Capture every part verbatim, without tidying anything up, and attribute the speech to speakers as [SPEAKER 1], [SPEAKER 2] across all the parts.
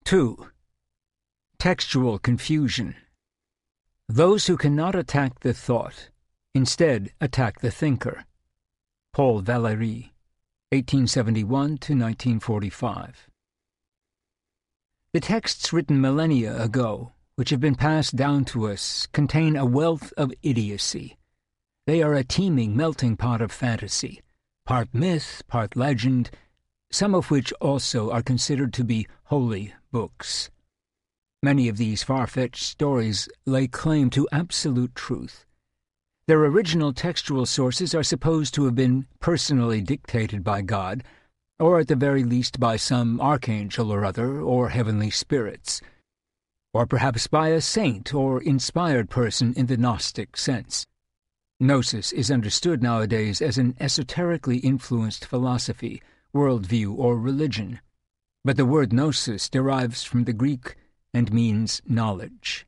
[SPEAKER 1] two. Textual confusion. Those who cannot attack the thought, instead attack the thinker. Paul Valéry, eighteen seventy-one to nineteen forty-five. The texts written millennia ago, which have been passed down to us, contain a wealth of idiocy. They are a teeming melting pot of fantasy, part myth, part legend, some of which also are considered to be holy books. Many of these far-fetched stories lay claim to absolute truth. Their original textual sources are supposed to have been personally dictated by God, or at the very least by some archangel or other, or heavenly spirits, or perhaps by a saint or inspired person in the Gnostic sense. Gnosis is understood nowadays as an esoterically influenced philosophy, worldview, or religion, but the word gnosis derives from the Greek and means knowledge.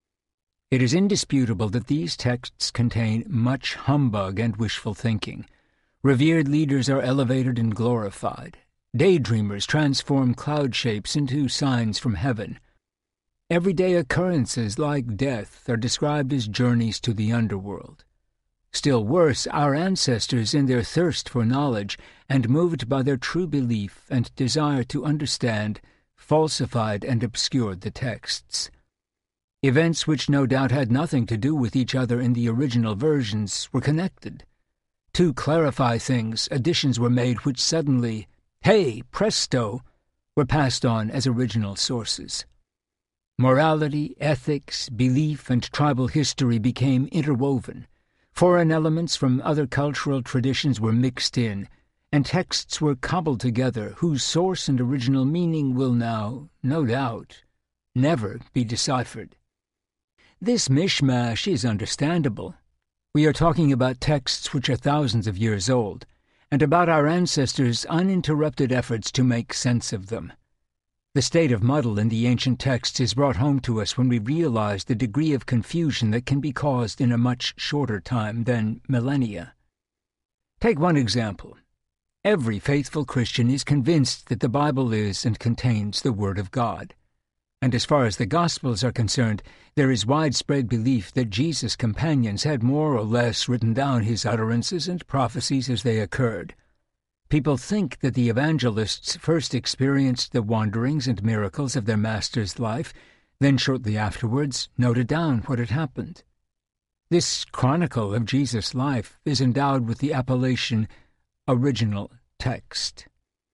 [SPEAKER 1] It is indisputable that these texts contain much humbug and wishful thinking. Revered leaders are elevated and glorified. Daydreamers transform cloud shapes into signs from heaven. Everyday occurrences like death are described as journeys to the underworld. Still worse, our ancestors, in their thirst for knowledge and moved by their true belief and desire to understand, falsified and obscured the texts. Events which no doubt had nothing to do with each other in the original versions were connected. To clarify things, additions were made which suddenly, hey, presto, were passed on as original sources. Morality, ethics, belief, and tribal history became interwoven. Foreign elements from other cultural traditions were mixed in, and texts were cobbled together whose source and original meaning will now, no doubt, never be deciphered. This mishmash is understandable. We are talking about texts which are thousands of years old, and about our ancestors' uninterrupted efforts to make sense of them. The state of muddle in the ancient texts is brought home to us when we realize the degree of confusion that can be caused in a much shorter time than millennia. Take one example. Every faithful Christian is convinced that the Bible is and contains the Word of God. And as far as the Gospels are concerned, there is widespread belief that Jesus' companions had more or less written down his utterances and prophecies as they occurred. People think that the evangelists first experienced the wanderings and miracles of their Master's life, then shortly afterwards noted down what had happened. This chronicle of Jesus' life is endowed with the appellation original text.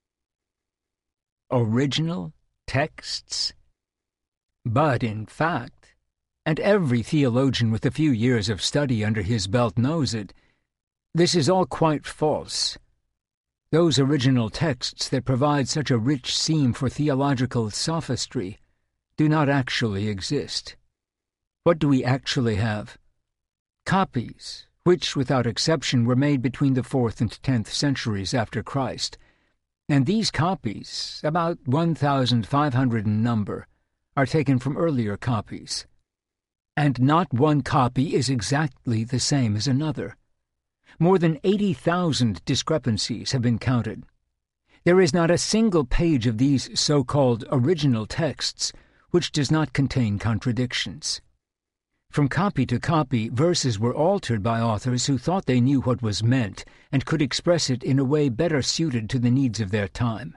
[SPEAKER 1] Original texts? But, in fact, and every theologian with a few years of study under his belt knows it, this is all quite false. Those original texts that provide such a rich seam for theological sophistry do not actually exist. What do we actually have? Copies, which, without exception, were made between the fourth and tenth centuries after Christ. And these copies, about one thousand five hundred in number, are taken from earlier copies. And not one copy is exactly the same as another. More than eighty thousand discrepancies have been counted. There is not a single page of these so-called original texts which does not contain contradictions. From copy to copy, verses were altered by authors who thought they knew what was meant and could express it in a way better suited to the needs of their time.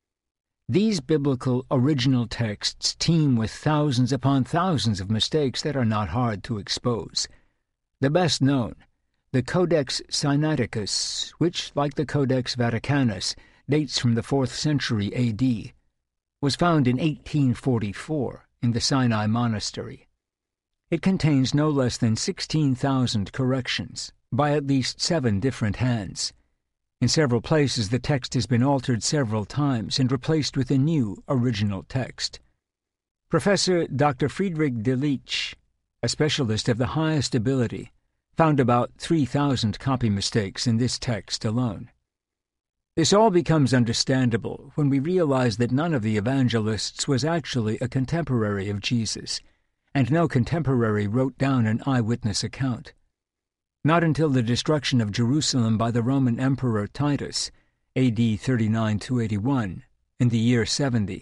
[SPEAKER 1] These biblical original texts teem with thousands upon thousands of mistakes that are not hard to expose. The best known, the Codex Sinaiticus, which, like the Codex Vaticanus, dates from the fourth century A D, was found in eighteen forty-four in the Sinai Monastery. It contains no less than sixteen thousand corrections, by at least seven different hands. In several places the text has been altered several times and replaced with a new original text. Professor Doctor Friedrich Delitzsch, a specialist of the highest ability, found about three thousand copy mistakes in this text alone. This all becomes understandable when we realize that none of the evangelists was actually a contemporary of Jesus, and no contemporary wrote down an eyewitness account. Not until the destruction of Jerusalem by the Roman Emperor Titus, A D thirty-nine to eighty-one, in the year seventy,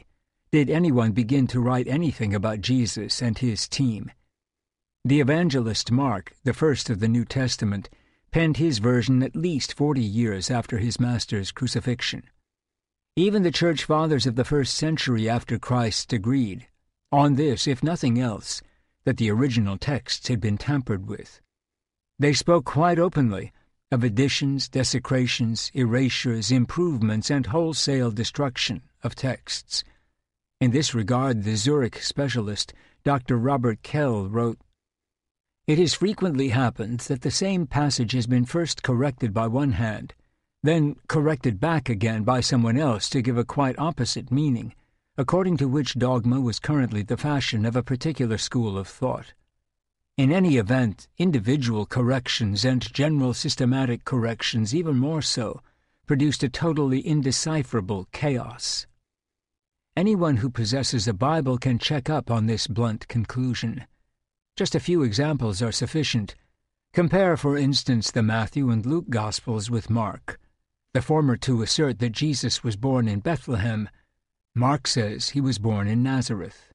[SPEAKER 1] did anyone begin to write anything about Jesus and his team. The evangelist Mark, the first of the New Testament, penned his version at least forty years after his master's crucifixion. Even the church fathers of the first century after Christ agreed, on this if nothing else, that the original texts had been tampered with. They spoke quite openly of additions, desecrations, erasures, improvements, and wholesale destruction of texts. In this regard, the Zurich specialist, Doctor Robert Kell, wrote, "It has frequently happened that the same passage has been first corrected by one hand, then corrected back again by someone else to give a quite opposite meaning, according to which dogma was currently the fashion of a particular school of thought. In any event, individual corrections and general systematic corrections, even more so, produced a totally indecipherable chaos." Anyone who possesses a Bible can check up on this blunt conclusion. Just a few examples are sufficient. Compare, for instance, the Matthew and Luke Gospels with Mark. The former two assert that Jesus was born in Bethlehem. Mark says he was born in Nazareth.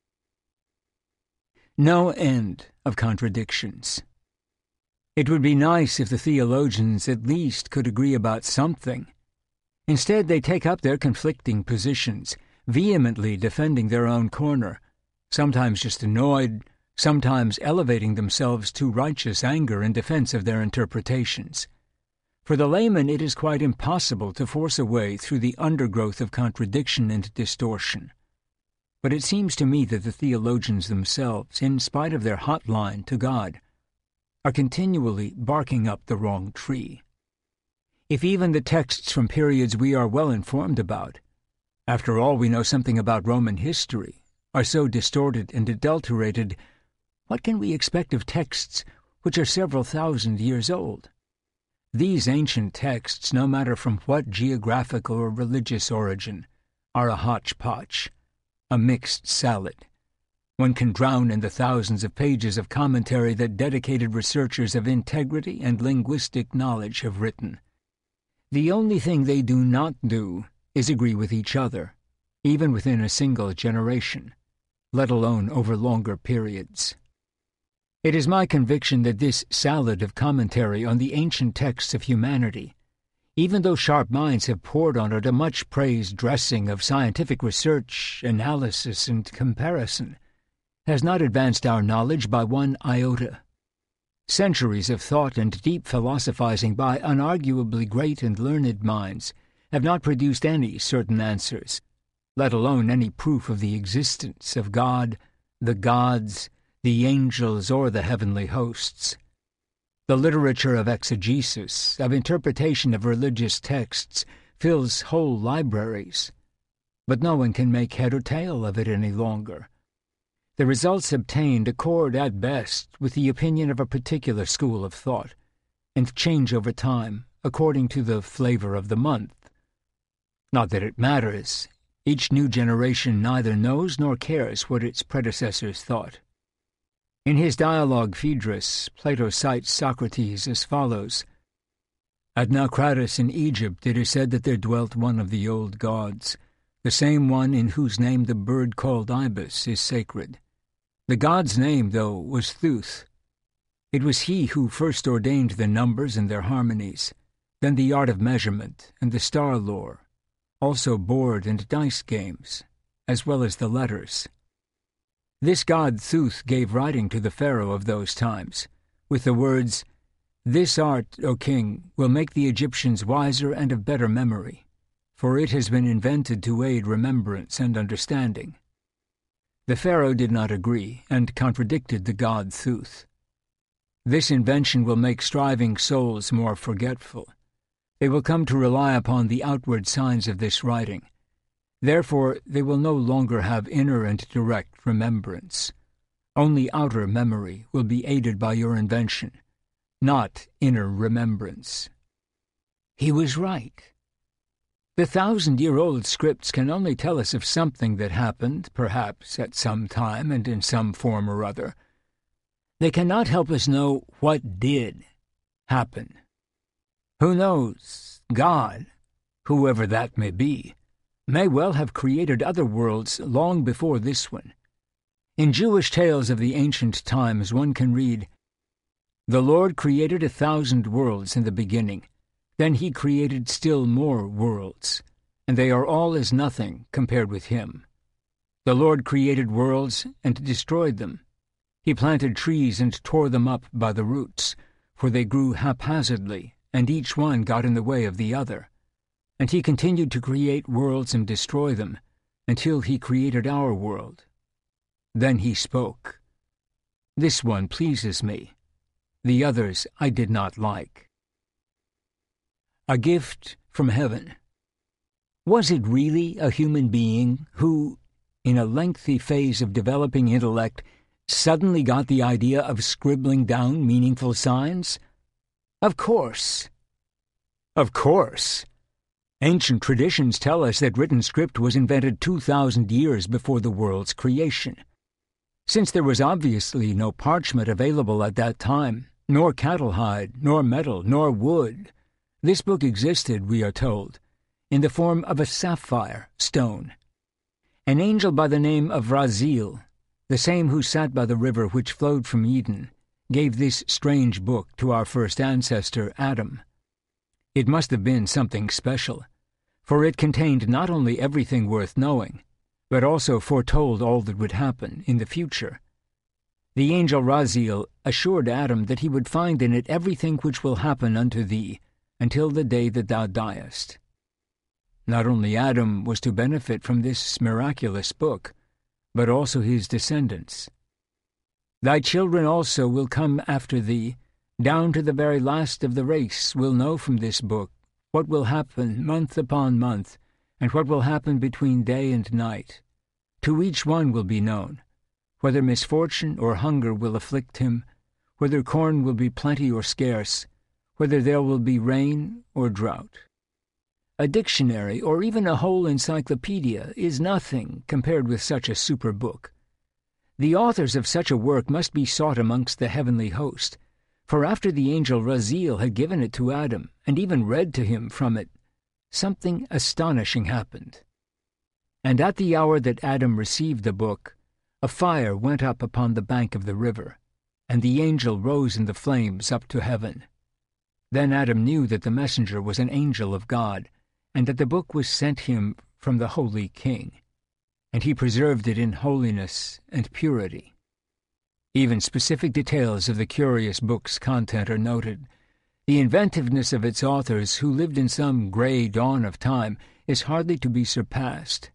[SPEAKER 1] No end of contradictions. It would be nice if the theologians at least could agree about something. Instead, they take up their conflicting positions, vehemently defending their own corner, sometimes just annoyed, sometimes elevating themselves to righteous anger in defense of their interpretations. For the layman, it is quite impossible to force a way through the undergrowth of contradiction and distortion. But it seems to me that the theologians themselves, in spite of their hotline to God, are continually barking up the wrong tree. If even the texts from periods we are well informed about, after all we know something about Roman history, are so distorted and adulterated, what can we expect of texts which are several thousand years old? These ancient texts, no matter from what geographical or religious origin, are a hodgepodge, a mixed salad. One can drown in the thousands of pages of commentary that dedicated researchers of integrity and linguistic knowledge have written. The only thing they do not do is agree with each other, even within a single generation, let alone over longer periods. It is my conviction that this salad of commentary on the ancient texts of humanity, even though sharp minds have poured on it a much-praised dressing of scientific research, analysis, and comparison, has not advanced our knowledge by one iota. Centuries of thought and deep philosophizing by unarguably great and learned minds have not produced any certain answers, let alone any proof of the existence of God, the gods, the angels, or the heavenly hosts. The literature of exegesis, of interpretation of religious texts, fills whole libraries, but no one can make head or tail of it any longer. The results obtained accord at best with the opinion of a particular school of thought, and change over time according to the flavor of the month. Not that it matters. Each new generation neither knows nor cares what its predecessors thought. In his dialogue Phaedrus, Plato cites Socrates as follows: "At Naucratis in Egypt it is said that there dwelt one of the old gods, the same one in whose name the bird called ibis is sacred. The god's name, though, was Thuth. It was he who first ordained the numbers and their harmonies, then the art of measurement and the star lore, also board and dice games, as well as the letters. This god Thuth gave writing to the pharaoh of those times, with the words, 'This art, O king, will make the Egyptians wiser and of better memory, for it has been invented to aid remembrance and understanding.' The pharaoh did not agree, and contradicted the god Thuth. This invention will make striving souls more forgetful. They will come to rely upon the outward signs of this writing. Therefore, they will no longer have inner and direct remembrance. Only outer memory will be aided by your invention, not inner remembrance." He was right. The thousand-year-old scripts can only tell us of something that happened, perhaps, at some time and in some form or other. They cannot help us know what did happen. Who knows? God, whoever that may be, may well have created other worlds long before this one. In Jewish tales of the ancient times one can read, "The Lord created a thousand worlds in the beginning. Then he created still more worlds, and they are all as nothing compared with him. The Lord created worlds and destroyed them. He planted trees and tore them up by the roots, for they grew haphazardly, and each one got in the way of the other. And he continued to create worlds and destroy them, until he created our world. Then he spoke, 'This one pleases me. The others I did not like.'" A gift from heaven. Was it really a human being who, in a lengthy phase of developing intellect, suddenly got the idea of scribbling down meaningful signs? Of course. Of course. Ancient traditions tell us that written script was invented two thousand years before the world's creation. Since there was obviously no parchment available at that time, nor cattle hide, nor metal, nor wood, this book existed, we are told, in the form of a sapphire stone. An angel by the name of Raziel, the same who sat by the river which flowed from Eden, gave this strange book to our first ancestor, Adam. It must have been something special, for it contained not only everything worth knowing, but also foretold all that would happen in the future. The angel Raziel assured Adam that he would find in it everything which will happen unto thee, until the day that thou diest. Not only Adam was to benefit from this miraculous book, but also his descendants. "Thy children also will come after thee, down to the very last of the race will know from this book what will happen month upon month, and what will happen between day and night. To each one will be known, whether misfortune or hunger will afflict him, whether corn will be plenty or scarce, whether there will be rain or drought." A dictionary, or even a whole encyclopedia, is nothing compared with such a super book. The authors of such a work must be sought amongst the heavenly host, for after the angel Raziel had given it to Adam, and even read to him from it, something astonishing happened. And at the hour that Adam received the book, a fire went up upon the bank of the river, and the angel rose in the flames up to heaven. Then Adam knew that the messenger was an angel of God, and that the book was sent him from the Holy King, and he preserved it in holiness and purity. Even specific details of the curious book's content are noted. The inventiveness of its authors, who lived in some gray dawn of time, is hardly to be surpassed.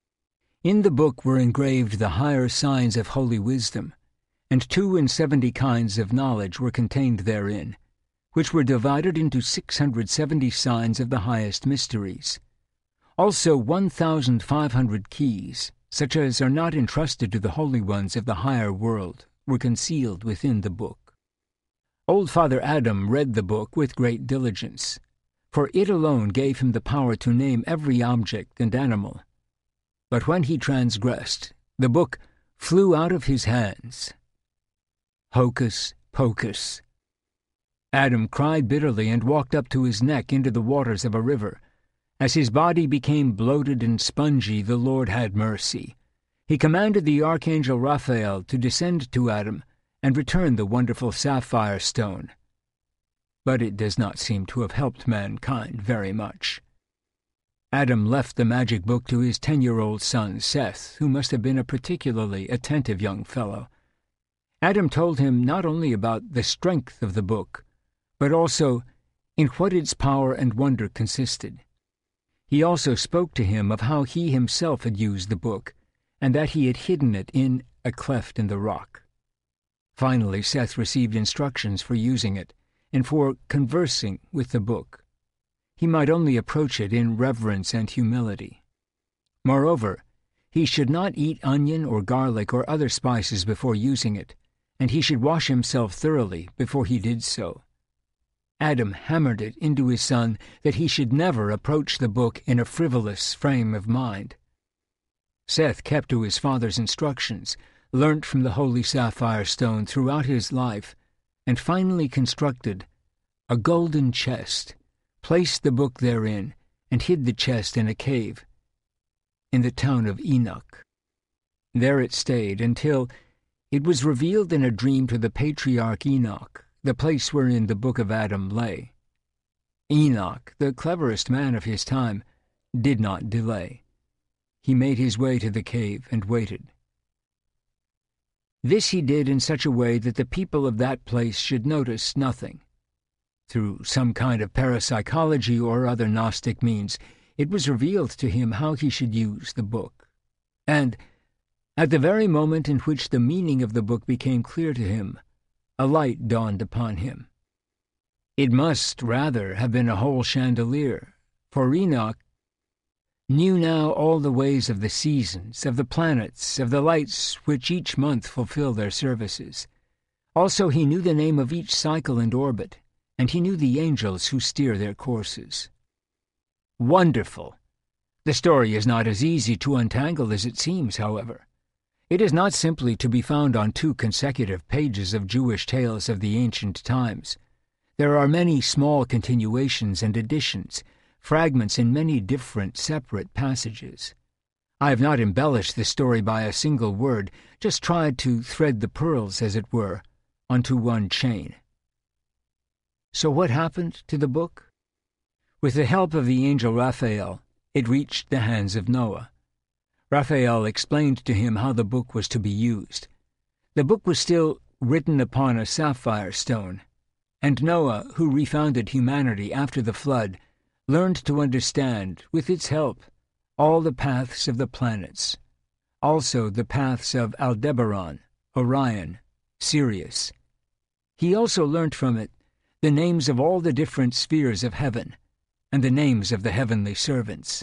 [SPEAKER 1] In the book were engraved the higher signs of holy wisdom, and two and seventy kinds of knowledge were contained therein, which were divided into six hundred seventy signs of the highest mysteries. Also one thousand five hundred keys, such as are not entrusted to the holy ones of the higher world, were concealed within the book. Old Father Adam read the book with great diligence, for it alone gave him the power to name every object and animal. But when he transgressed, the book flew out of his hands. Hocus pocus. Adam cried bitterly and walked up to his neck into the waters of a river. As his body became bloated and spongy, the Lord had mercy. He commanded the archangel Raphael to descend to Adam and return the wonderful sapphire stone. But it does not seem to have helped mankind very much. Adam left the magic book to his ten-year-old son Seth, who must have been a particularly attentive young fellow. Adam told him not only about the strength of the book, but also in what its power and wonder consisted. He also spoke to him of how he himself had used the book, and that he had hidden it in a cleft in the rock. Finally, Seth received instructions for using it, and for conversing with the book. He might only approach it in reverence and humility. Moreover, he should not eat onion or garlic or other spices before using it, and he should wash himself thoroughly before he did so. Adam hammered it into his son that he should never approach the book in a frivolous frame of mind. Seth kept to his father's instructions, learnt from the holy sapphire stone throughout his life, and finally constructed a golden chest, placed the book therein, and hid the chest in a cave, in the town of Enoch. There it stayed until it was revealed in a dream to the patriarch Enoch, the place wherein the book of Adam lay. Enoch, the cleverest man of his time, did not delay. He made his way to the cave and waited. This he did in such a way that the people of that place should notice nothing. Through some kind of parapsychology or other Gnostic means, it was revealed to him how he should use the book. And, at the very moment in which the meaning of the book became clear to him, a light dawned upon him. It must, rather, have been a whole chandelier, for Enoch knew now all the ways of the seasons, of the planets, of the lights which each month fulfill their services. Also he knew the name of each cycle and orbit, and he knew the angels who steer their courses. Wonderful! The story is not as easy to untangle as it seems, however. It is not simply to be found on two consecutive pages of Jewish tales of the ancient times. There are many small continuations and additions, fragments in many different separate passages. I have not embellished the story by a single word, just tried to thread the pearls, as it were, onto one chain. So what happened to the book? With the help of the angel Raphael, it reached the hands of Noah. Raphael explained to him how the book was to be used. The book was still written upon a sapphire stone, and Noah, who refounded humanity after the flood, learned to understand, with its help, all the paths of the planets, also the paths of Aldebaran, Orion, Sirius. He also learnt from it the names of all the different spheres of heaven, and the names of the heavenly servants.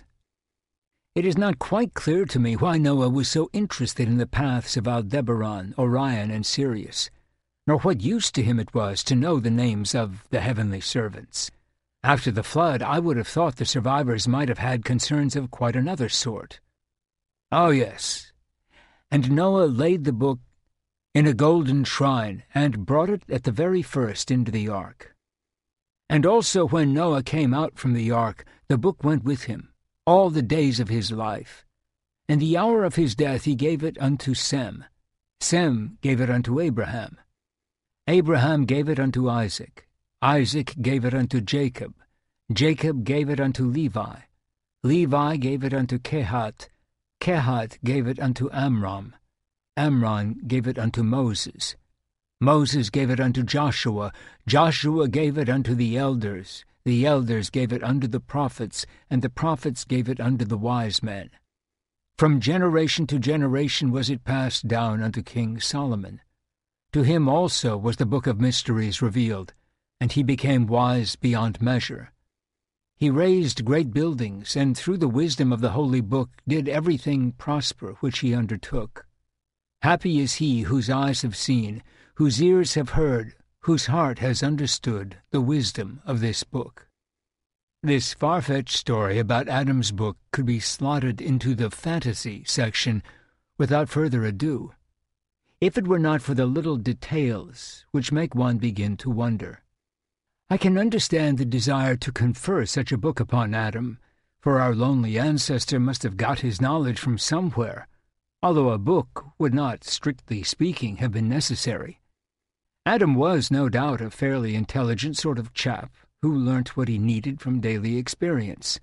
[SPEAKER 1] It is not quite clear to me why Noah was so interested in the paths of Aldebaran, Orion, and Sirius, nor what use to him it was to know the names of the heavenly servants. After the flood, I would have thought the survivors might have had concerns of quite another sort. Oh, yes. And Noah laid the book in a golden shrine, and brought it at the very first into the ark. And also when Noah came out from the ark, the book went with him, all the days of his life. And the hour of his death he gave it unto Sem. Sem gave it unto Abraham. Abraham gave it unto Isaac. Isaac gave it unto Jacob. Jacob gave it unto Levi. Levi gave it unto Kehat. Kehat gave it unto Amram. Amram gave it unto Moses. Moses gave it unto Joshua. Joshua gave it unto the elders. The elders gave it unto the prophets, and the prophets gave it unto the wise men. From generation to generation was it passed down unto King Solomon. To him also was the book of mysteries revealed, and he became wise beyond measure. He raised great buildings, and through the wisdom of the holy book did everything prosper which he undertook. Happy is he whose eyes have seen, whose ears have heard, whose heart has understood the wisdom of this book. This far-fetched story about Adam's book could be slotted into the fantasy section without further ado, if it were not for the little details which make one begin to wonder. I can understand the desire to confer such a book upon Adam, for our lonely ancestor must have got his knowledge from somewhere, although a book would not, strictly speaking, have been necessary. Adam was, no doubt, a fairly intelligent sort of chap who learnt what he needed from daily experience.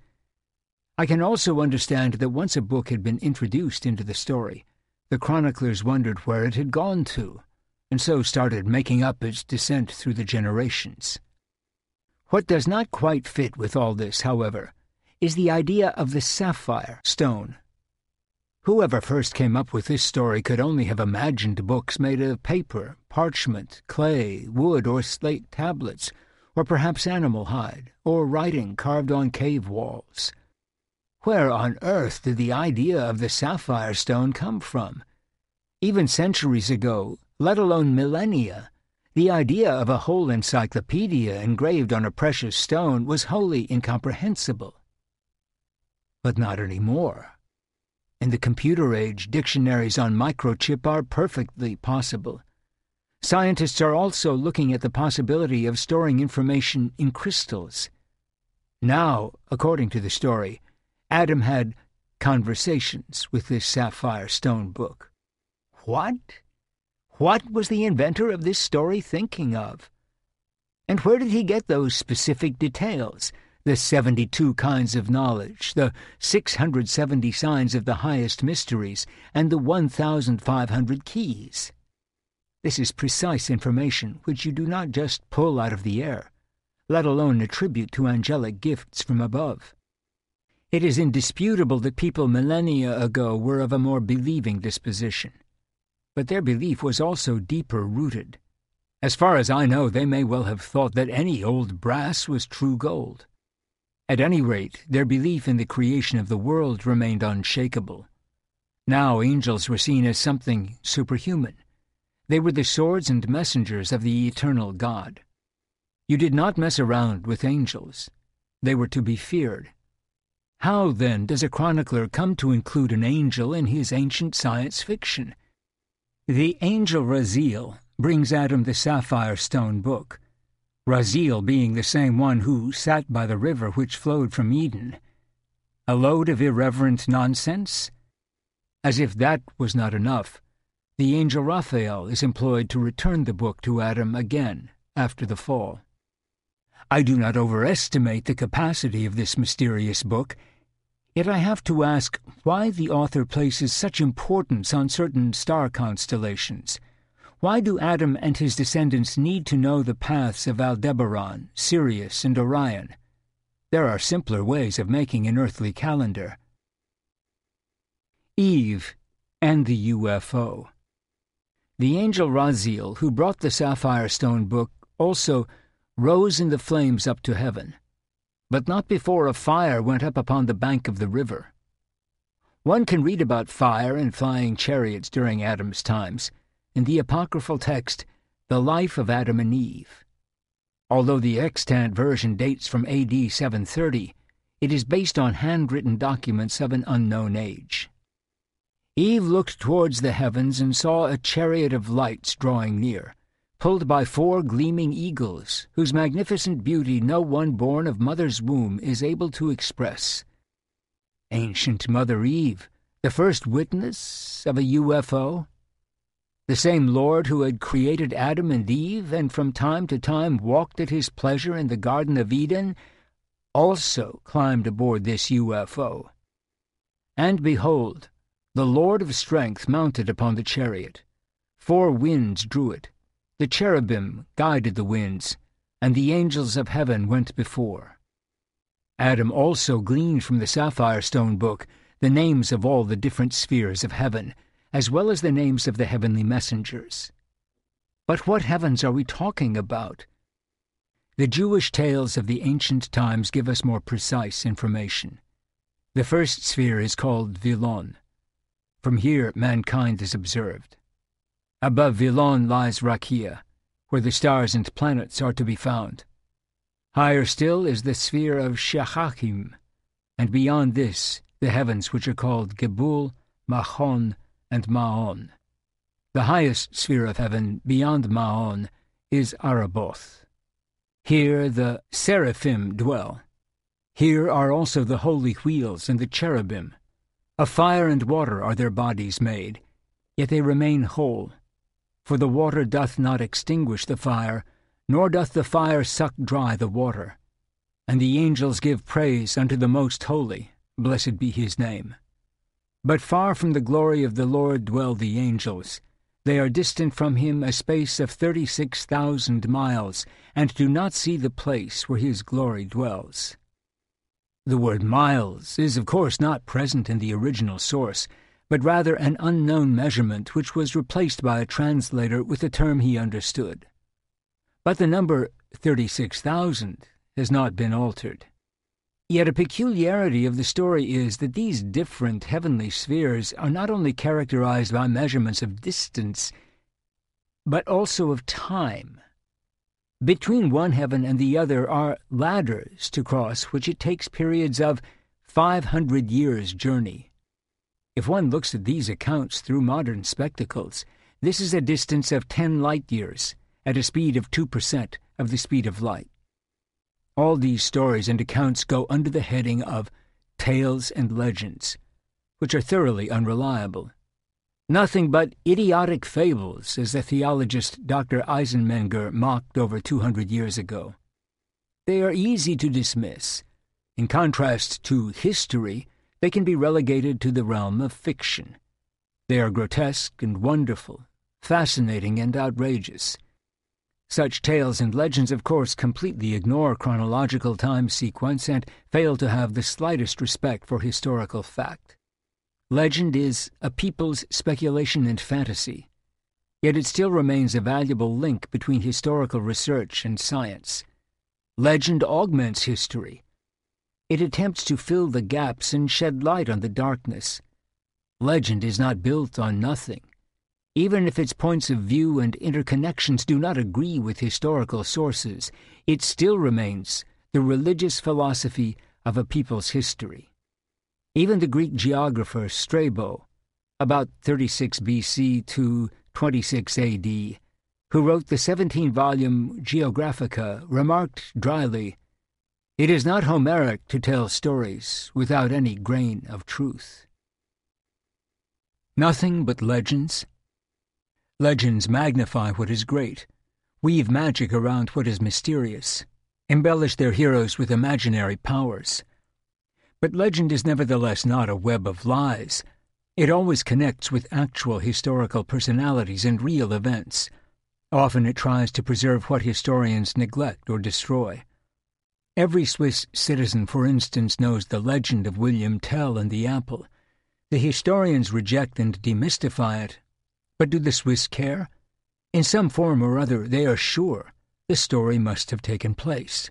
[SPEAKER 1] I can also understand that once a book had been introduced into the story, the chroniclers wondered where it had gone to, and so started making up its descent through the generations. What does not quite fit with all this, however, is the idea of the sapphire stone. Whoever first came up with this story could only have imagined books made of paper, parchment, clay, wood, or slate tablets, or perhaps animal hide, or writing carved on cave walls. Where on earth did the idea of the sapphire stone come from? Even centuries ago, let alone millennia, the idea of a whole encyclopedia engraved on a precious stone was wholly incomprehensible. But not anymore. In the computer age, dictionaries on microchip are perfectly possible. Scientists are also looking at the possibility of storing information in crystals. Now, according to the story, Adam had conversations with this sapphire stone book. What? What was the inventor of this story thinking of? And where did he get those specific details? The seventy-two kinds of knowledge, the six hundred seventy signs of the highest mysteries, and the one thousand five hundred keys. This is precise information which you do not just pull out of the air, let alone attribute to angelic gifts from above. It is indisputable that people millennia ago were of a more believing disposition, but their belief was also deeper rooted. As far as I know, they may well have thought that any old brass was true gold. At any rate, their belief in the creation of the world remained unshakable. Now angels were seen as something superhuman. They were the swords and messengers of the eternal God. You did not mess around with angels. They were to be feared. How, then, does a chronicler come to include an angel in his ancient science fiction? The angel Raziel brings Adam the sapphire stone book, Raziel being the same one who sat by the river which flowed from Eden. A load of irreverent nonsense? As if that was not enough, the angel Raphael is employed to return the book to Adam again after the fall. I do not overestimate the capacity of this mysterious book, yet I have to ask why the author places such importance on certain star constellations. Why do Adam and his descendants need to know the paths of Aldebaran, Sirius, and Orion? There are simpler ways of making an earthly calendar. Eve and the U F O. The angel Raziel, who brought the sapphire stone book, also rose in the flames up to heaven, but not before a fire went up upon the bank of the river. One can read about fire and flying chariots during Adam's times in the apocryphal text, The Life of Adam and Eve. Although the extant version dates from A D seven thirty, it is based on handwritten documents of an unknown age. Eve looked towards the heavens and saw a chariot of lights drawing near, pulled by four gleaming eagles, whose magnificent beauty no one born of mother's womb is able to express. Ancient Mother Eve, the first witness of a U F O? The same Lord who had created Adam and Eve and from time to time walked at his pleasure in the Garden of Eden, also climbed aboard this U F O. And behold, the Lord of strength mounted upon the chariot. Four winds drew it. The cherubim guided the winds, and the angels of heaven went before. Adam also gleaned from the sapphire stone book the names of all the different spheres of heaven, as well as the names of the heavenly messengers. But what heavens are we talking about? The Jewish tales of the ancient times give us more precise information. The first sphere is called Vilon. From here mankind is observed. Above Vilon lies Rakia, where the stars and planets are to be found. Higher still is the sphere of Shechachim, and beyond this the heavens which are called Gebul, Machon, and Maon. The highest sphere of heaven beyond Maon is Araboth. Here the seraphim dwell. Here are also the holy wheels and the cherubim. Of fire and water are their bodies made, yet they remain whole. For the water doth not extinguish the fire, nor doth the fire suck dry the water. And the angels give praise unto the Most Holy, blessed be his name. But far from the glory of the Lord dwell the angels. They are distant from him a space of thirty-six thousand miles, and do not see the place where his glory dwells. The word miles is of course not present in the original source, but rather an unknown measurement which was replaced by a translator with a term he understood. But the number thirty-six thousand has not been altered. Yet a peculiarity of the story is that these different heavenly spheres are not only characterized by measurements of distance, but also of time. Between one heaven and the other are ladders to cross, which it takes periods of five hundred years' journey. If one looks at these accounts through modern spectacles, this is a distance of ten light-years, at a speed of two percent of the speed of light. All these stories and accounts go under the heading of tales and legends, which are thoroughly unreliable. Nothing but idiotic fables, as the theologist Doctor Eisenmenger mocked over two hundred years ago. They are easy to dismiss. In contrast to history, they can be relegated to the realm of fiction. They are grotesque and wonderful, fascinating and outrageous. Such tales and legends, of course, completely ignore chronological time sequence and fail to have the slightest respect for historical fact. Legend is a people's speculation and fantasy, yet it still remains a valuable link between historical research and science. Legend augments history. It attempts to fill the gaps and shed light on the darkness. Legend is not built on nothing. Even if its points of view and interconnections do not agree with historical sources, it still remains the religious philosophy of a people's history. Even the Greek geographer Strabo, about thirty-six B C to twenty-six A D, who wrote the seventeen-volume Geographica, remarked dryly, "It is not Homeric to tell stories without any grain of truth." Nothing but legends. Legends magnify what is great, weave magic around what is mysterious, embellish their heroes with imaginary powers. But legend is nevertheless not a web of lies. It always connects with actual historical personalities and real events. Often it tries to preserve what historians neglect or destroy. Every Swiss citizen, for instance, knows the legend of William Tell and the apple. The historians reject and demystify it. But do the Swiss care? In some form or other, they are sure the story must have taken place.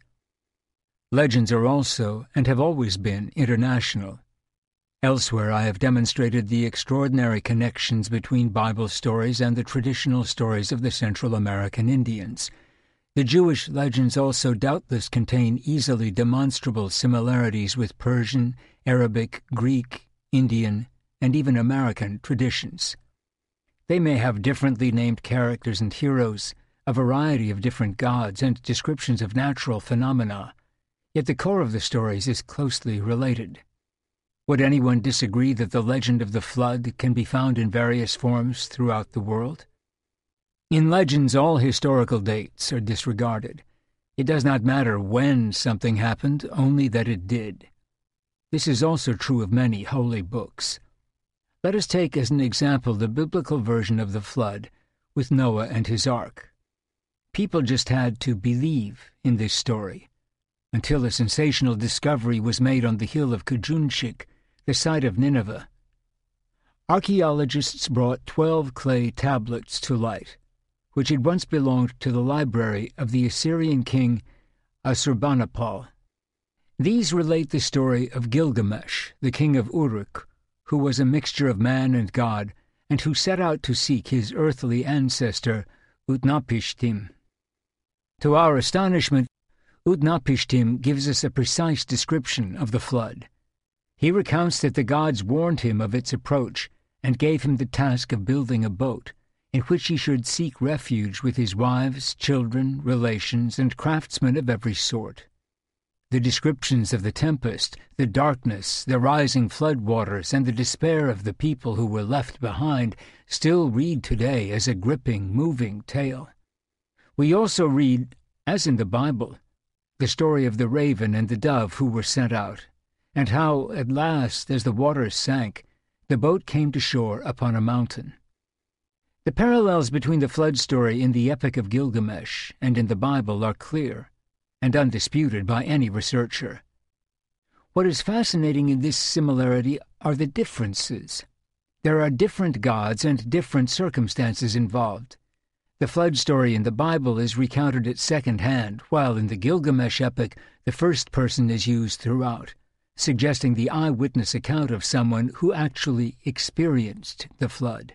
[SPEAKER 1] Legends are also, and have always been, international. Elsewhere I have demonstrated the extraordinary connections between Bible stories and the traditional stories of the Central American Indians. The Jewish legends also doubtless contain easily demonstrable similarities with Persian, Arabic, Greek, Indian, and even American traditions. They may have differently named characters and heroes, a variety of different gods, and descriptions of natural phenomena, yet the core of the stories is closely related. Would anyone disagree that the legend of the flood can be found in various forms throughout the world? In legends, all historical dates are disregarded. It does not matter when something happened, only that it did. This is also true of many holy books. Let us take as an example the biblical version of the flood with Noah and his ark. People just had to believe in this story, until a sensational discovery was made on the hill of Kujundshik, the site of Nineveh. Archaeologists brought twelve clay tablets to light, which had once belonged to the library of the Assyrian king Assurbanipal. These relate the story of Gilgamesh, the king of Uruk, who was a mixture of man and God, and who set out to seek his earthly ancestor, Utnapishtim. To our astonishment, Utnapishtim gives us a precise description of the flood. He recounts that the gods warned him of its approach and gave him the task of building a boat, in which he should seek refuge with his wives, children, relations, and craftsmen of every sort. The descriptions of the tempest, the darkness, the rising flood waters, and the despair of the people who were left behind still read today as a gripping, moving tale. We also read, as in the Bible, the story of the raven and the dove who were sent out, and how, at last, as the waters sank, the boat came to shore upon a mountain. The parallels between the flood story in the Epic of Gilgamesh and in the Bible are clear and undisputed by any researcher. What is fascinating in this similarity are the differences. There are different gods and different circumstances involved. The flood story in the Bible is recounted at second hand, while in the Gilgamesh epic the first person is used throughout, suggesting the eyewitness account of someone who actually experienced the flood.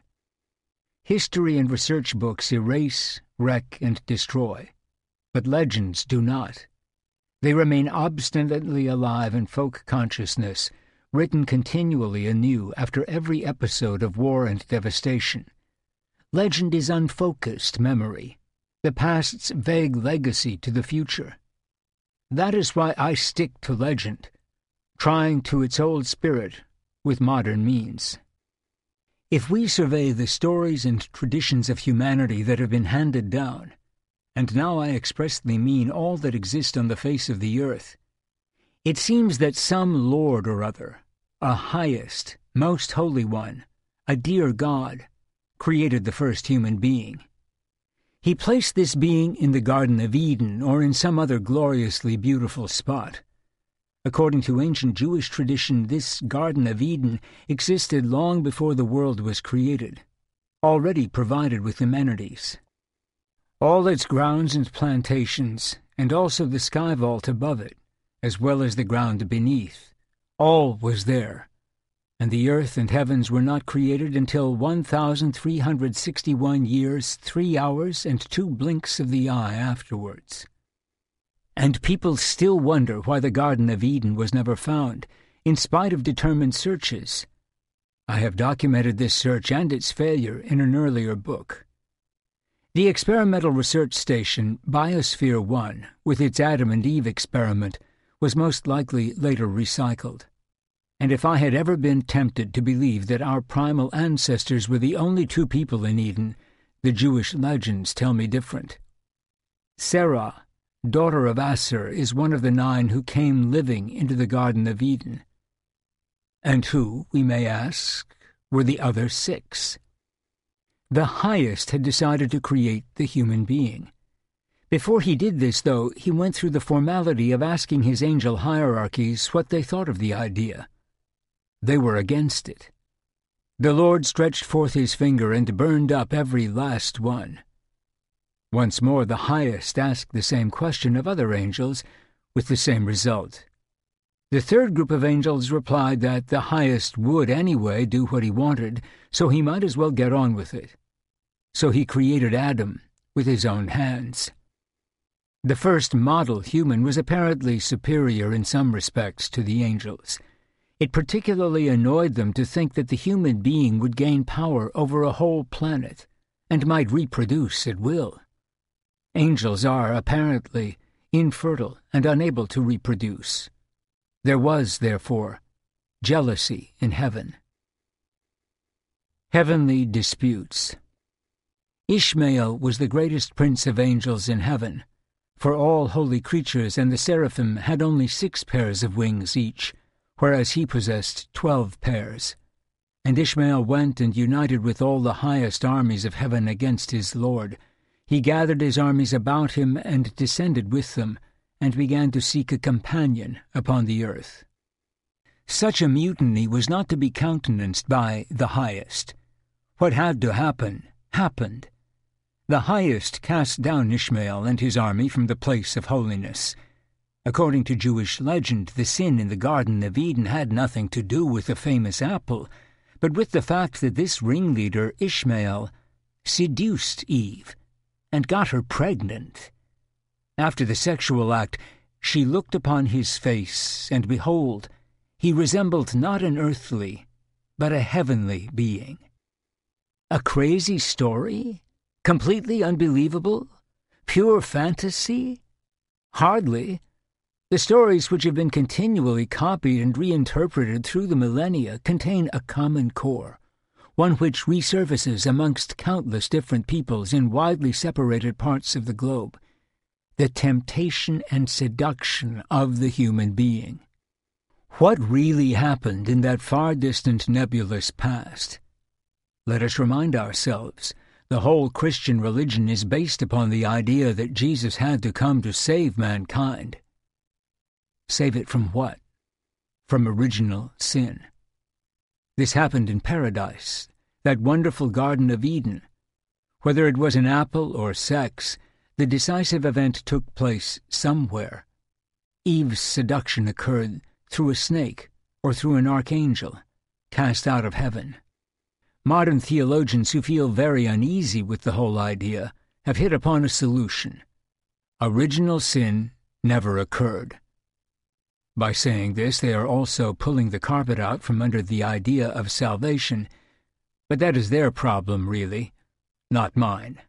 [SPEAKER 1] History and research books erase, wreck, and destroy, but legends do not. They remain obstinately alive in folk consciousness, written continually anew after every episode of war and devastation. Legend is unfocused memory, the past's vague legacy to the future. That is why I stick to legend, trying to its old spirit, with modern means. If we survey the stories and traditions of humanity that have been handed down, and now I expressly mean all that exist on the face of the earth, it seems that some Lord or other, a highest, most holy one, a dear God, created the first human being. He placed this being in the Garden of Eden or in some other gloriously beautiful spot. According to ancient Jewish tradition, this Garden of Eden existed long before the world was created, already provided with amenities. All its grounds and plantations, and also the sky vault above it, as well as the ground beneath, all was there, and the earth and heavens were not created until one thousand three hundred sixty-one years, three hours, and two blinks of the eye afterwards. And people still wonder why the Garden of Eden was never found, in spite of determined searches. I have documented this search and its failure in an earlier book. The experimental research station Biosphere one, with its Adam and Eve experiment, was most likely later recycled. And if I had ever been tempted to believe that our primal ancestors were the only two people in Eden, the Jewish legends tell me different. Sarah, daughter of Asher, is one of the nine who came living into the Garden of Eden. And who, we may ask, were the other six? The highest had decided to create the human being. Before he did this, though, he went through the formality of asking his angel hierarchies what they thought of the idea. They were against it. The Lord stretched forth his finger and burned up every last one. Once more the highest asked the same question of other angels, with the same result. The third group of angels replied that the highest would anyway do what he wanted, so he might as well get on with it. So he created Adam with his own hands. The first model human was apparently superior in some respects to the angels. It particularly annoyed them to think that the human being would gain power over a whole planet, and might reproduce at will. Angels are, apparently, infertile and unable to reproduce. There was, therefore, jealousy in heaven. Heavenly disputes. Ishmael was the greatest prince of angels in heaven, for all holy creatures and the seraphim had only six pairs of wings each, whereas he possessed twelve pairs. And Ishmael went and united with all the highest armies of heaven against his Lord. He gathered his armies about him and descended with them, and began to seek a companion upon the earth. Such a mutiny was not to be countenanced by the highest. What had to happen, happened. The highest cast down Ishmael and his army from the place of holiness. According to Jewish legend, the sin in the Garden of Eden had nothing to do with the famous apple, but with the fact that this ringleader, Ishmael, seduced Eve and got her pregnant. After the sexual act, she looked upon his face, and behold, he resembled not an earthly, but a heavenly being. A crazy story? Completely unbelievable? Pure fantasy? Hardly. The stories which have been continually copied and reinterpreted through the millennia contain a common core, one which resurfaces amongst countless different peoples in widely separated parts of the globe. The temptation and seduction of the human being. What really happened in that far-distant nebulous past? Let us remind ourselves, the whole Christian religion is based upon the idea that Jesus had to come to save mankind. Save it from what? From original sin. This happened in paradise, that wonderful Garden of Eden. Whether it was an apple or sex, the decisive event took place somewhere. Eve's seduction occurred through a snake or through an archangel, cast out of heaven. Modern theologians who feel very uneasy with the whole idea have hit upon a solution. Original sin never occurred. By saying this, they are also pulling the carpet out from under the idea of salvation, but that is their problem, really, not mine.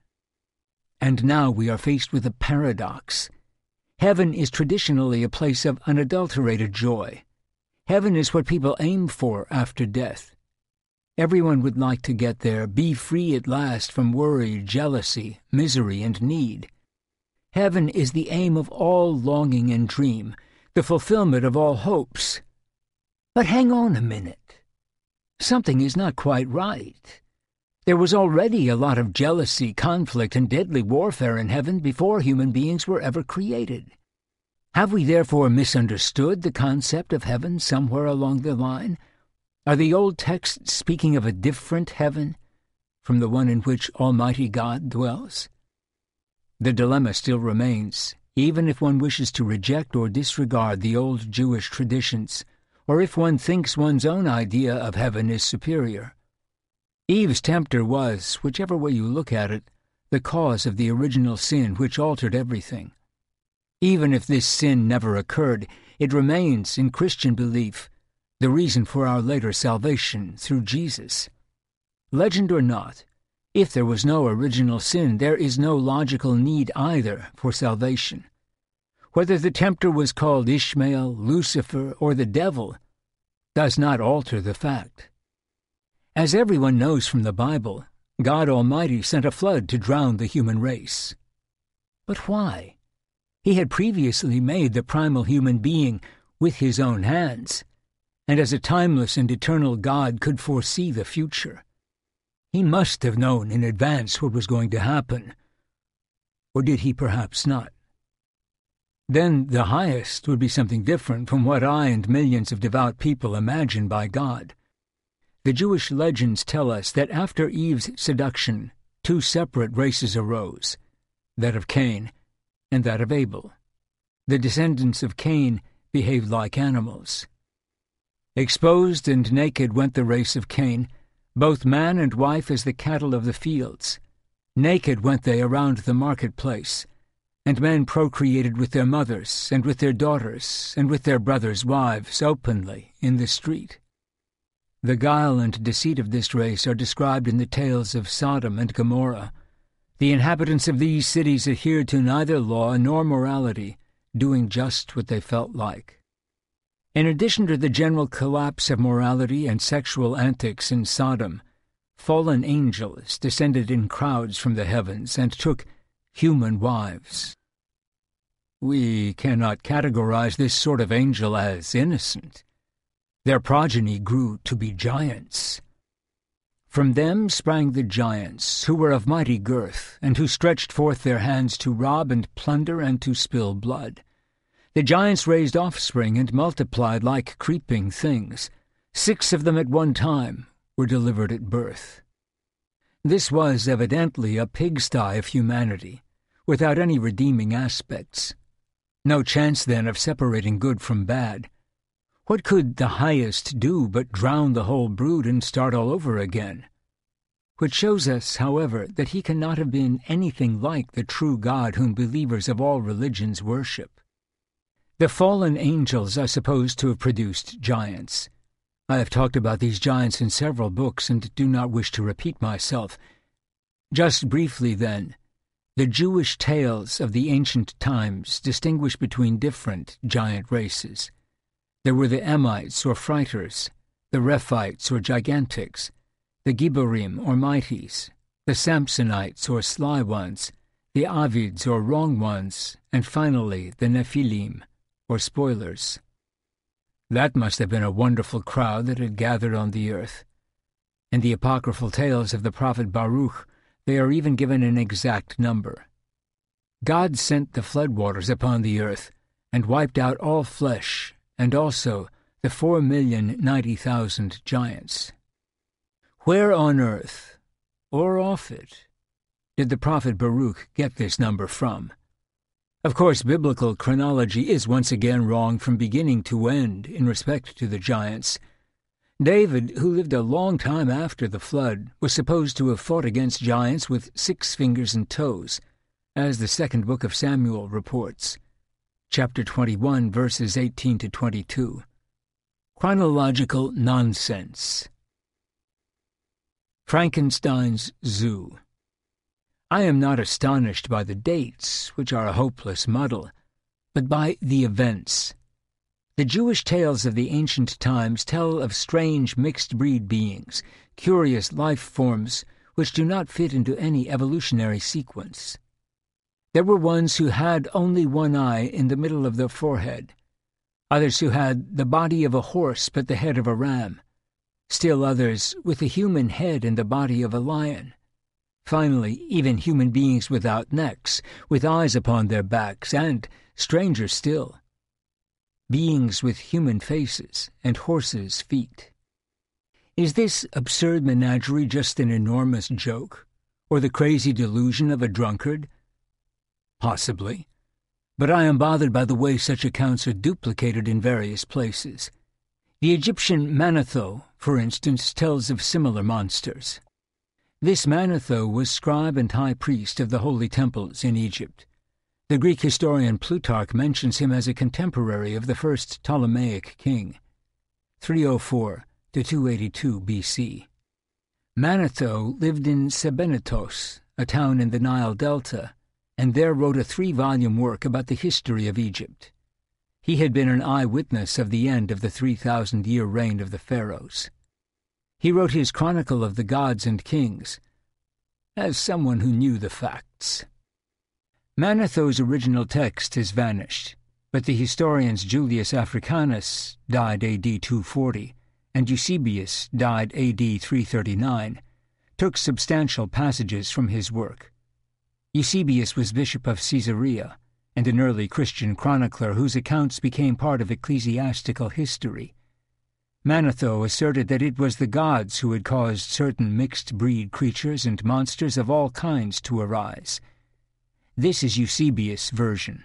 [SPEAKER 1] And now we are faced with a paradox. Heaven is traditionally a place of unadulterated joy. Heaven is what people aim for after death. Everyone would like to get there, be free at last from worry, jealousy, misery, and need. Heaven is the aim of all longing and dream, the fulfillment of all hopes. But hang on a minute. Something is not quite right. There was already a lot of jealousy, conflict, and deadly warfare in heaven before human beings were ever created. Have we therefore misunderstood the concept of heaven somewhere along the line? Are the old texts speaking of a different heaven from the one in which Almighty God dwells? The dilemma still remains, even if one wishes to reject or disregard the old Jewish traditions, or if one thinks one's own idea of heaven is superior. Eve's tempter was, whichever way you look at it, the cause of the original sin which altered everything. Even if this sin never occurred, it remains, in Christian belief, the reason for our later salvation through Jesus. Legend or not, if there was no original sin, there is no logical need either for salvation. Whether the tempter was called Ishmael, Lucifer, or the devil does not alter the fact. As everyone knows from the Bible, God Almighty sent a flood to drown the human race. But why? He had previously made the primal human being with his own hands, and as a timeless and eternal God could foresee the future. He must have known in advance what was going to happen. Or did he perhaps not? Then the highest would be something different from what I and millions of devout people imagine by God. The Jewish legends tell us that after Eve's seduction, two separate races arose, that of Cain and that of Abel. The descendants of Cain behaved like animals. Exposed and naked went the race of Cain, both man and wife as the cattle of the fields. Naked went they around the marketplace, and men procreated with their mothers, and with their daughters, and with their brothers' wives, openly, in the street. The guile and deceit of this race are described in the tales of Sodom and Gomorrah. The inhabitants of these cities adhered to neither law nor morality, doing just what they felt like. In addition to the general collapse of morality and sexual antics in Sodom, fallen angels descended in crowds from the heavens and took human wives. We cannot categorize this sort of angel as innocent. Their progeny grew to be giants. From them sprang the giants, who were of mighty girth, and who stretched forth their hands to rob and plunder and to spill blood. The giants raised offspring and multiplied like creeping things. Six of them at one time were delivered at birth. This was evidently a pigsty of humanity, without any redeeming aspects. No chance, then, of separating good from bad. What could the highest do but drown the whole brood and start all over again? Which shows us, however, that he cannot have been anything like the true God whom believers of all religions worship. The fallen angels are supposed to have produced giants. I have talked about these giants in several books and do not wish to repeat myself. Just briefly, then, the Jewish tales of the ancient times distinguish between different giant races. There were the Emites or Freiters, the Rephites or Gigantics, the Gibborim or Mighties, the Samsonites or Sly Ones, the Avids or Wrong Ones, and finally the Nephilim or Spoilers. That must have been a wonderful crowd that had gathered on the earth. In the apocryphal tales of the prophet Baruch, they are even given an exact number. God sent the floodwaters upon the earth and wiped out all flesh, and also the four million ninety thousand giants. Where on earth, or off it, did the prophet Baruch get this number from? Of course, biblical chronology is once again wrong from beginning to end in respect to the giants. David, who lived a long time after the flood, was supposed to have fought against giants with six fingers and toes, as the second book of Samuel reports. Chapter twenty-one, verses eighteen to twenty-two. Chronological nonsense. Frankenstein's Zoo. I am not astonished by the dates, which are a hopeless muddle, but by the events. The Jewish tales of the ancient times tell of strange mixed-breed beings, curious life forms which do not fit into any evolutionary sequence. There were ones who had only one eye in the middle of their forehead, others who had the body of a horse but the head of a ram, still others with a human head and the body of a lion. Finally, even human beings without necks, with eyes upon their backs, and, stranger still, beings with human faces and horses' feet. Is this absurd menagerie just an enormous joke, or the crazy delusion of a drunkard? Possibly, but I am bothered by the way such accounts are duplicated in various places. The Egyptian Manetho, for instance, tells of similar monsters. This Manetho was scribe and high priest of the holy temples in Egypt. The Greek historian Plutarch mentions him as a contemporary of the first Ptolemaic king, three oh four to two eighty-two B C. Manetho lived in Sebennytos, a town in the Nile Delta, and there wrote a three-volume work about the history of Egypt. He had been an eyewitness of the end of the three thousand year reign of the pharaohs. He wrote his Chronicle of the Gods and Kings, as someone who knew the facts. Manetho's original text has vanished, but the historians Julius Africanus, died A D two forty, and Eusebius, died A D three thirty-nine, took substantial passages from his work. Eusebius was bishop of Caesarea, and an early Christian chronicler whose accounts became part of ecclesiastical history. Manetho asserted that it was the gods who had caused certain mixed-breed creatures and monsters of all kinds to arise. This is Eusebius' version.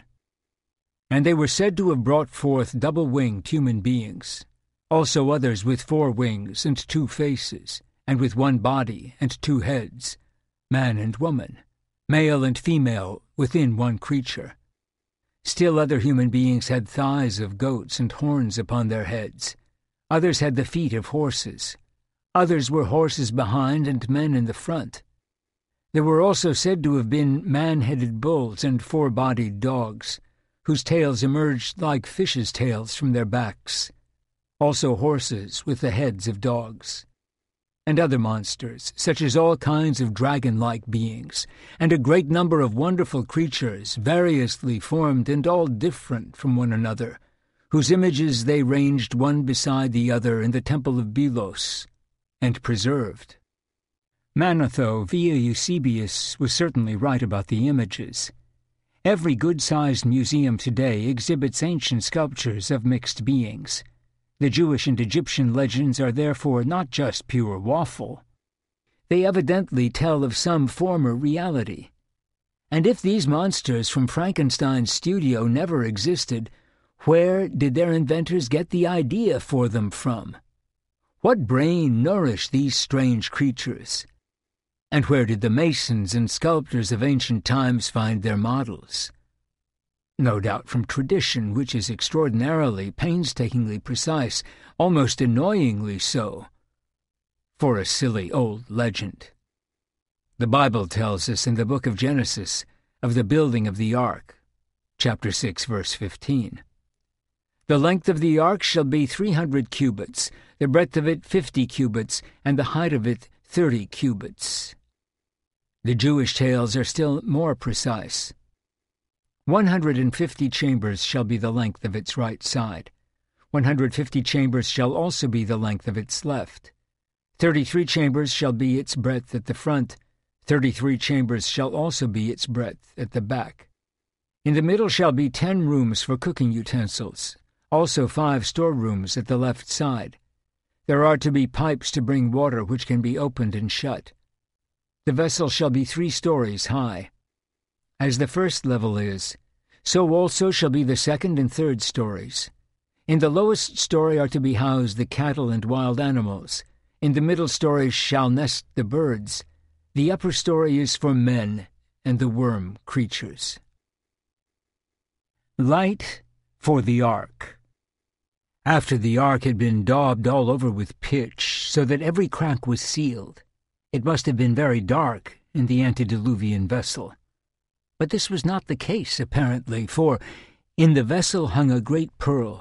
[SPEAKER 1] And they were said to have brought forth double-winged human beings, also others with four wings and two faces, and with one body and two heads, man and woman, male and female within one creature. Still other human beings had thighs of goats and horns upon their heads. Others had the feet of horses. Others were horses behind and men in the front. There were also said to have been man-headed bulls and four-bodied dogs, whose tails emerged like fishes' tails from their backs. Also horses with the heads of dogs. And other monsters, such as all kinds of dragon-like beings, and a great number of wonderful creatures, variously formed and all different from one another, whose images they ranged one beside the other in the temple of Belos, and preserved. Manetho, via Eusebius, was certainly right about the images. Every good-sized museum today exhibits ancient sculptures of mixed beings. The Jewish and Egyptian legends are therefore not just pure waffle. They evidently tell of some former reality. And if these monsters from Frankenstein's studio never existed, where did their inventors get the idea for them from? What brain nourished these strange creatures? And where did the masons and sculptors of ancient times find their models? No doubt from tradition, which is extraordinarily, painstakingly precise, almost annoyingly so, for a silly old legend. The Bible tells us in the book of Genesis of the building of the ark, chapter six, verse fifteen. The length of the ark shall be three hundred cubits, the breadth of it fifty cubits, and the height of it thirty cubits. The Jewish tales are still more precise. One hundred and fifty chambers shall be the length of its right side. One hundred fifty chambers shall also be the length of its left. Thirty-three chambers shall be its breadth at the front. Thirty-three chambers shall also be its breadth at the back. In the middle shall be ten rooms for cooking utensils, also five storerooms at the left side. There are to be pipes to bring water which can be opened and shut. The vessel shall be three stories high. As the first level is, so also shall be the second and third stories. In the lowest story are to be housed the cattle and wild animals. In the middle story shall nest the birds. The upper story is for men and the worm creatures. Light for the ark. After the ark had been daubed all over with pitch, so that every crack was sealed, it must have been very dark in the antediluvian vessel. But this was not the case, apparently, for in the vessel hung a great pearl,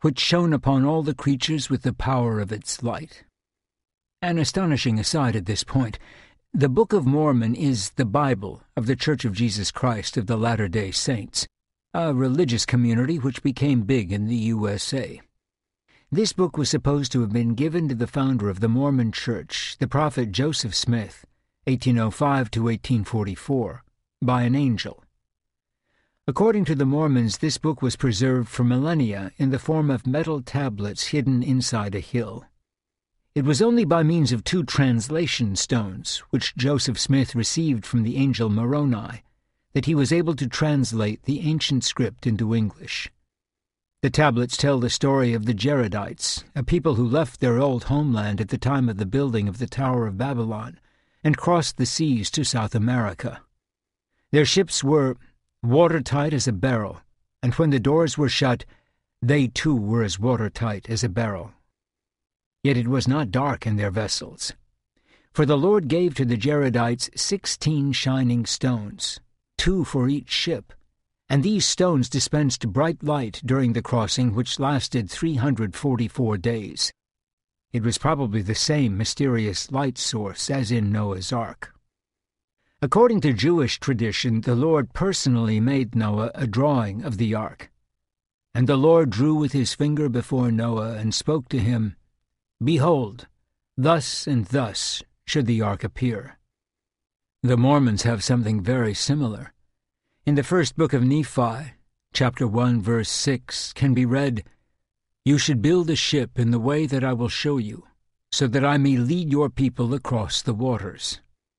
[SPEAKER 1] which shone upon all the creatures with the power of its light. An astonishing aside at this point, the Book of Mormon is the Bible of the Church of Jesus Christ of the Latter-day Saints, a religious community which became big in the U S A. This book was supposed to have been given to the founder of the Mormon Church, the prophet Joseph Smith, eighteen oh five to eighteen forty-four, by an angel. According to the Mormons, this book was preserved for millennia in the form of metal tablets hidden inside a hill. It was only by means of two translation stones, which Joseph Smith received from the angel Moroni, that he was able to translate the ancient script into English. The tablets tell the story of the Jaredites, a people who left their old homeland at the time of the building of the Tower of Babylon and crossed the seas to South America. Their ships were watertight as a barrel, and when the doors were shut, they too were as watertight as a barrel. Yet it was not dark in their vessels. For the Lord gave to the Jaredites sixteen shining stones, two for each ship, and these stones dispensed bright light during the crossing, which lasted three hundred forty-four days. It was probably the same mysterious light source as in Noah's Ark. According to Jewish tradition, the Lord personally made Noah a drawing of the ark. And the Lord drew with his finger before Noah and spoke to him, "Behold, thus and thus should the ark appear." The Mormons have something very similar. In the first book of Nephi, chapter one, verse six, can be read, "You should build a ship in the way that I will show you, so that I may lead your people across the waters."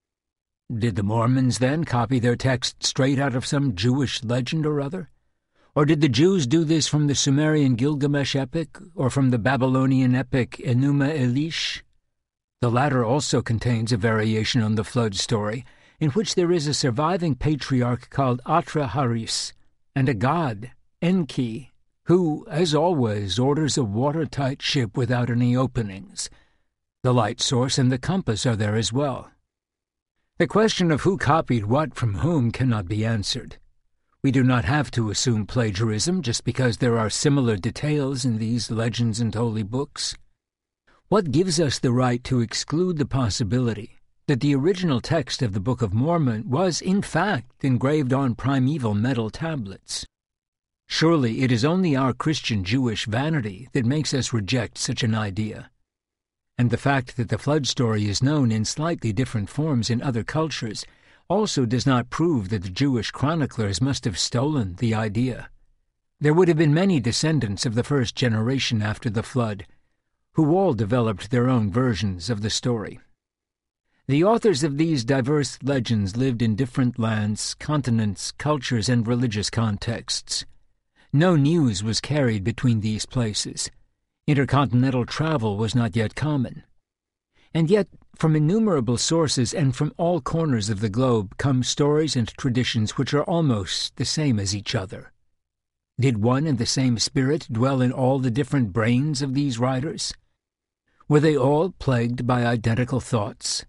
[SPEAKER 1] Did the Mormons, then, copy their text straight out of some Jewish legend or other? Or did the Jews do this from the Sumerian Gilgamesh epic, or from the Babylonian epic Enuma Elish? The latter also contains a variation on the flood story, in which there is a surviving patriarch called Atrahasis, and a god, Enki, who, as always, orders a watertight ship without any openings. The light source and the compass are there as well. The question of who copied what from whom cannot be answered. We do not have to assume plagiarism just because there are similar details in these legends and holy books. What gives us the right to exclude the possibility that the original text of the Book of Mormon was, in fact, engraved on primeval metal tablets? Surely it is only our Christian Jewish vanity that makes us reject such an idea. And the fact that the flood story is known in slightly different forms in other cultures also does not prove that the Jewish chroniclers must have stolen the idea. There would have been many descendants of the first generation after the flood, who all developed their own versions of the story. The authors of these diverse legends lived in different lands, continents, cultures, and religious contexts. No news was carried between these places. Intercontinental travel was not yet common. And yet, from innumerable sources and from all corners of the globe come stories and traditions which are almost the same as each other. Did one and the same spirit dwell in all the different brains of these writers? Were they all plagued by identical thoughts?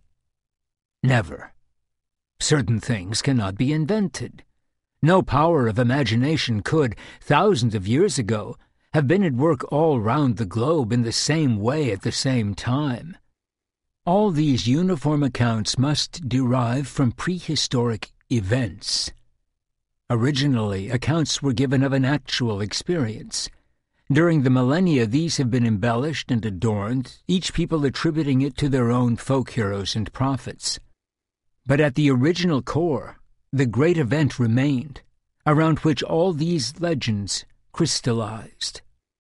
[SPEAKER 1] Never. Certain things cannot be invented. No power of imagination could, thousands of years ago, have been at work all round the globe in the same way at the same time. All these uniform accounts must derive from prehistoric events. Originally, accounts were given of an actual experience. During the millennia, these have been embellished and adorned, each people attributing it to their own folk heroes and prophets. But at the original core, the great event remained, around which all these legends crystallized.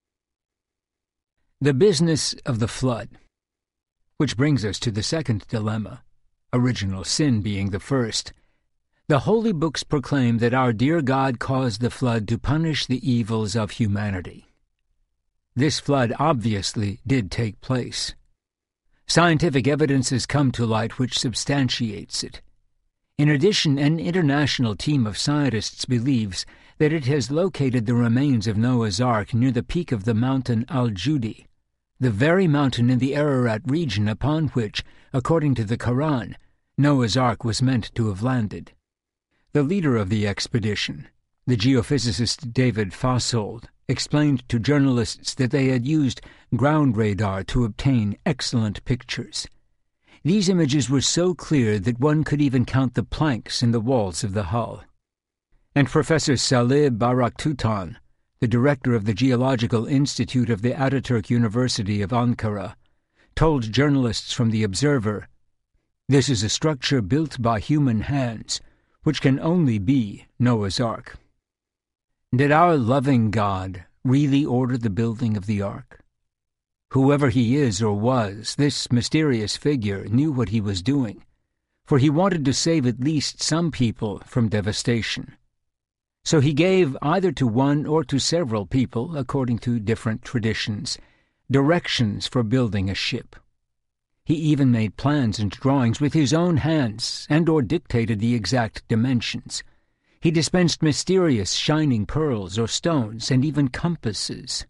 [SPEAKER 1] The business of the flood. Which brings us to the second dilemma, original sin being the first. The holy books proclaim that our dear God caused the flood to punish the evils of humanity. This flood obviously did take place. Scientific evidence has come to light which substantiates it. In addition, an international team of scientists believes that it has located the remains of Noah's Ark near the peak of the mountain Al-Judi, the very mountain in the Ararat region upon which, according to the Quran, Noah's Ark was meant to have landed. The leader of the expedition, the geophysicist David Fashold, explained to journalists that they had used ground radar to obtain excellent pictures. These images were so clear that one could even count the planks in the walls of the hull. And Professor Salih Baraktutan, the director of the Geological Institute of the Ataturk University of Ankara, told journalists from The Observer, "This is a structure built by human hands, which can only be Noah's Ark." Did our loving God really order the building of the ark? Whoever he is or was, this mysterious figure knew what he was doing, for he wanted to save at least some people from devastation. So he gave either to one or to several people, according to different traditions, directions for building a ship. He even made plans and drawings with his own hands and or dictated the exact dimensions. He dispensed mysterious shining pearls or stones and even compasses.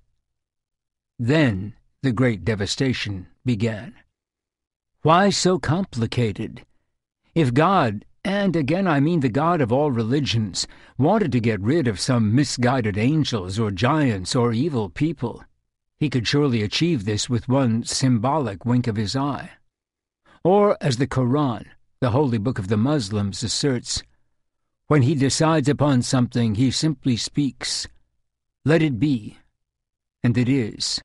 [SPEAKER 1] Then the great devastation began. Why so complicated? If God, and again I mean the God of all religions, wanted to get rid of some misguided angels or giants or evil people, he could surely achieve this with one symbolic wink of his eye. Or, as the Quran, the holy book of the Muslims, asserts, when he decides upon something, he simply speaks, "Let it be," and it is.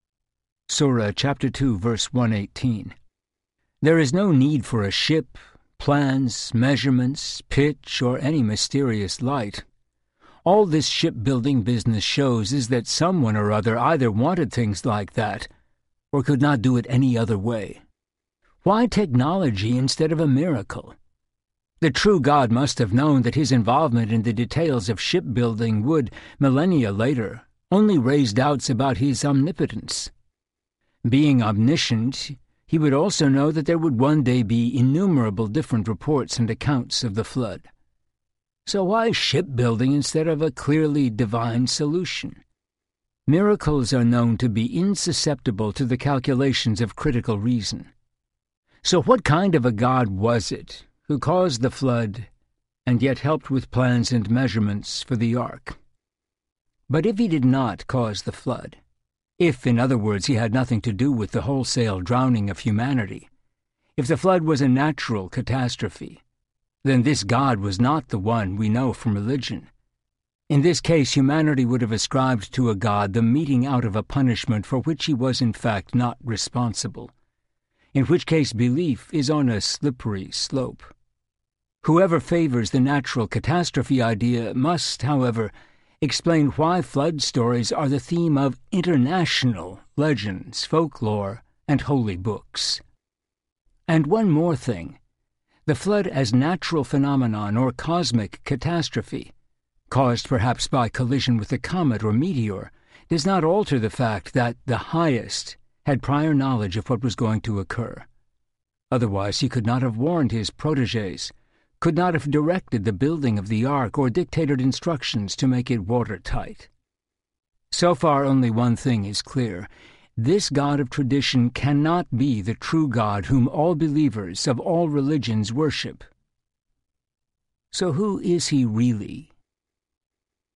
[SPEAKER 1] Surah chapter two, verse one eighteen. There is no need for a ship, plans, measurements, pitch, or any mysterious light. All this shipbuilding business shows is that someone or other either wanted things like that or could not do it any other way. Why technology instead of a miracle? The true God must have known that his involvement in the details of shipbuilding would, millennia later, only raise doubts about his omnipotence. Being omniscient, he would also know that there would one day be innumerable different reports and accounts of the flood. So why shipbuilding instead of a clearly divine solution? Miracles are known to be insusceptible to the calculations of critical reason. So what kind of a God was it who caused the flood and yet helped with plans and measurements for the ark? But if he did not cause the flood, if, in other words, he had nothing to do with the wholesale drowning of humanity, if the flood was a natural catastrophe, then this God was not the one we know from religion. In this case, humanity would have ascribed to a God the meting out of a punishment for which he was in fact not responsible, in which case belief is on a slippery slope. Whoever favors the natural catastrophe idea must, however, explain why flood stories are the theme of international legends, folklore, and holy books. And one more thing. The flood as natural phenomenon or cosmic catastrophe, caused perhaps by collision with a comet or meteor, does not alter the fact that the highest had prior knowledge of what was going to occur. Otherwise he could not have warned his protégés, could not have directed the building of the ark or dictated instructions to make it watertight. So far only one thing is clear. This God of tradition cannot be the true God whom all believers of all religions worship. So who is he really?